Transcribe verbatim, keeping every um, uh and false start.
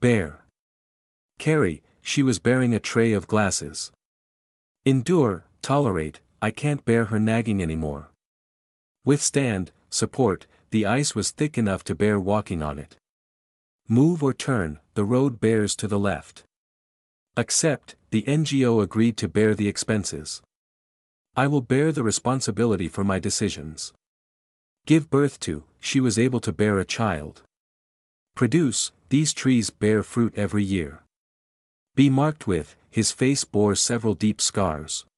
Bear. Carry, she was bearing a tray of glasses. Endure, tolerate, I can't bear her nagging anymore. Withstand, support, the ice was thick enough to bear walking on it. Move or turn, the road bears to the left. Accept, the N G O agreed to bear the expenses. I will bear the responsibility for my decisions. Give birth to, she was able to bear a child. Produce, these trees bear fruit every year. Be marked with, his face bore several deep scars.